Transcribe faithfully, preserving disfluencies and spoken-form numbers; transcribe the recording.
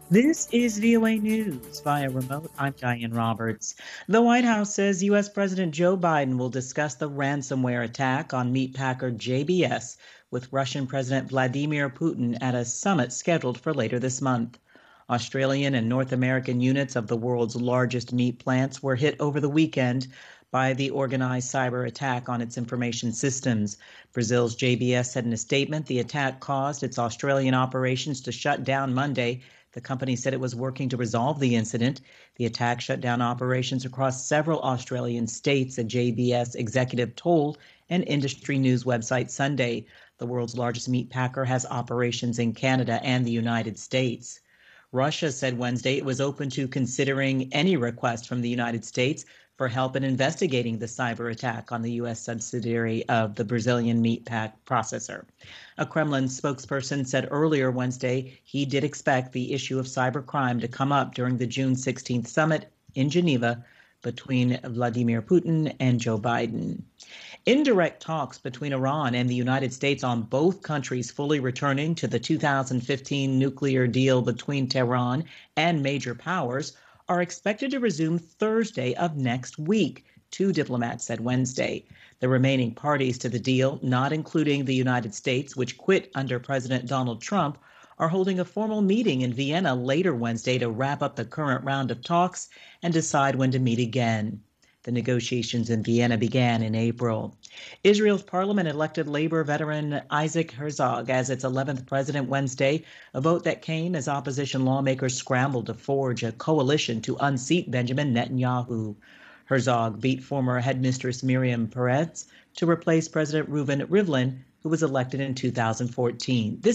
This is V O A News via remote. I'm Diane Roberts. The White House says U S. President Joe Biden will discuss the ransomware attack on meatpacker J B S with Russian President Vladimir Putin at a summit scheduled for later this month. Australian and North American units of the world's largest meat plants were hit over the weekend by the organized cyber attack on its information systems. Brazil's J B S said in a statement the attack caused its Australian operations to shut down Monday. The company said it was working to resolve the incident. The attack shut down operations across several Australian states, a J B S executive told an industry news website Sunday. The world's largest meat packer has operations in Canada and the United States. Russia said Wednesday it was open to considering any request from the United States for help in investigating the cyber attack on the U S subsidiary of the Brazilian meat pack processor. A Kremlin spokesperson said earlier Wednesday he did expect the issue of cybercrime to come up during the June sixteenth summit in Geneva between Vladimir Putin and Joe Biden. Indirect talks between Iran and the United States on both countries fully returning to the two thousand fifteen nuclear deal between Tehran and major powers are expected to resume Thursday of next week, two diplomats said Wednesday. The remaining parties to the deal, not including the United States, which quit under President Donald Trump, are holding a formal meeting in Vienna later Wednesday to wrap up the current round of talks and decide when to meet again. The negotiations in Vienna began in April. Israel's parliament elected labor veteran Isaac Herzog as its eleventh president Wednesday, a vote that came as opposition lawmakers scrambled to forge a coalition to unseat Benjamin Netanyahu. Herzog beat former headmistress Miriam Peretz to replace President Reuven Rivlin, who was elected in two thousand fourteen. This